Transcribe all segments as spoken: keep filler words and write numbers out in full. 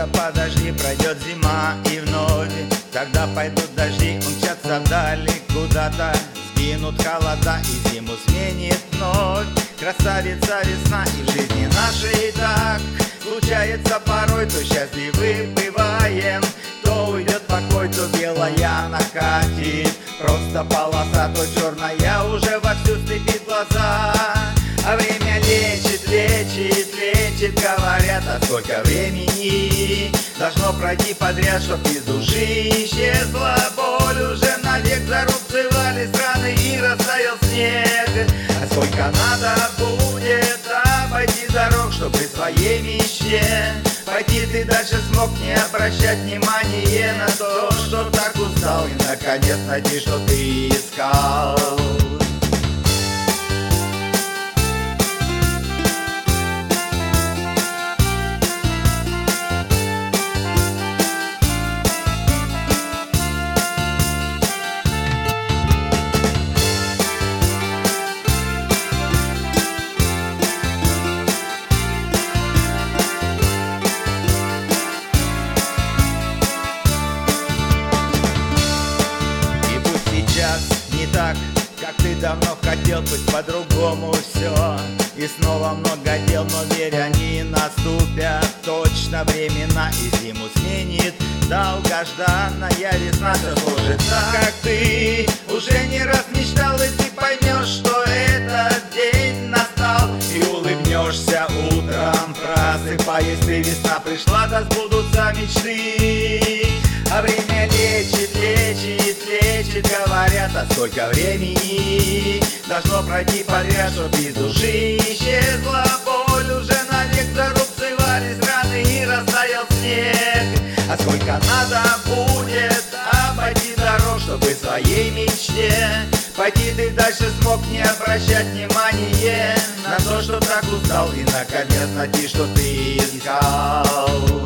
Только подожди, пройдет зима и вновь тогда пойдут дожди, умчатся вдали куда-то. Сгинут холода и зиму сменит вновь. Красавица весна, и в жизни нашей так случается порой. То счастливы бываем, то уйдет покой, то белая накатит просто полоса, то черная уже вовсю слепит глаза. А время лечит, лечит, лечит, говорят, а сколько времени должно пройти подряд, чтоб из души исчезла боль. Уже навек зарубцевались раны и растаял снег. А сколько надо будет обойти дорог, чтоб при своей мечте пойти ты дальше смог, не обращать внимания на то, что так устал, и наконец найти, что ты искал. Не так, как ты давно хотел, пусть по-другому все. И снова много дел, но верь, они наступят точно времена, и зиму сменит долгожданная весна. Все сложится, как ты уже не раз мечтал, и ты поймешь, что этот день настал, и улыбнешься утром, просыпаясь ты, весна пришла, да сбудутся мечты. А время лечит, лечит, лечит, говорят, а сколько времени должно пройти подряд, чтоб из души исчезла боль. Уже навек зарубцевались раны и растаял снег. А сколько надо будет обойти дорог, чтобы своей мечте пойти ты дальше смог, не обращать внимания на то, что так устал, и наконец найти, что ты искал.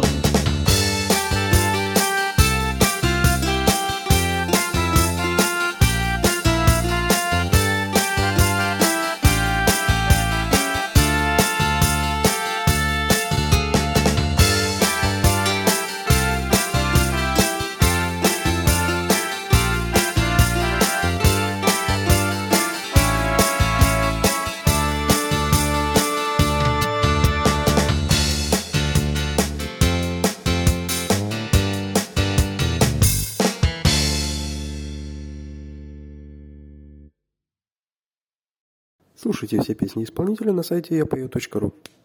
Слушайте все песни исполнителя на сайте я пою точка ру.